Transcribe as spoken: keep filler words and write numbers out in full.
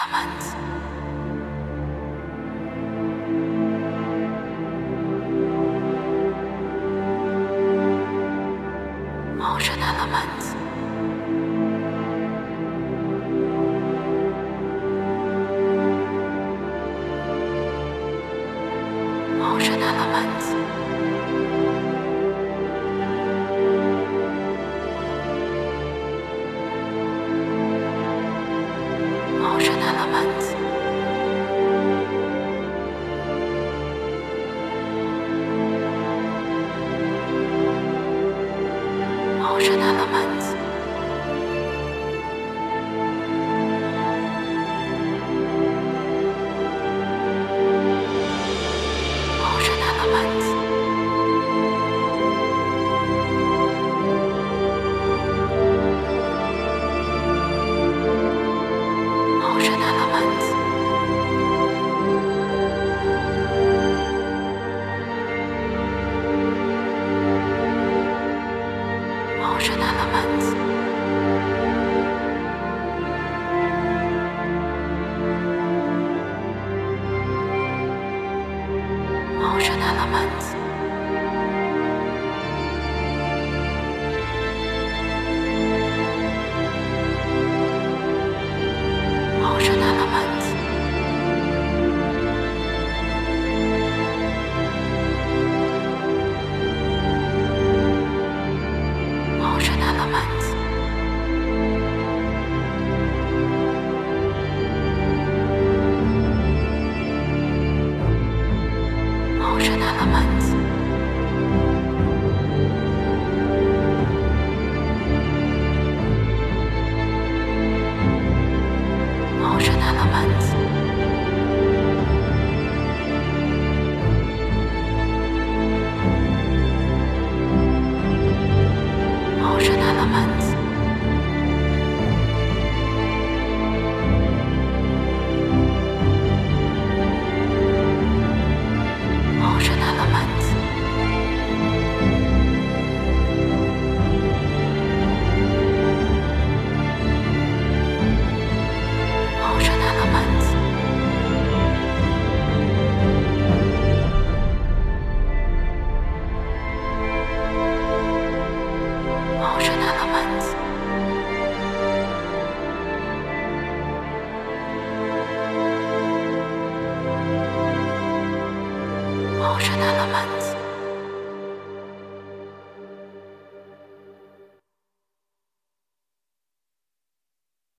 Elements. Motion elements. Motion elements. Motion elements. Motion elements. Motion elements. Motion elements. Motion elements. Motion elements. Motion elements. Motion elements. Motion elements. Motion elements. Motion elements. Motion elements. Motion elements. Motion elements. Motion elements.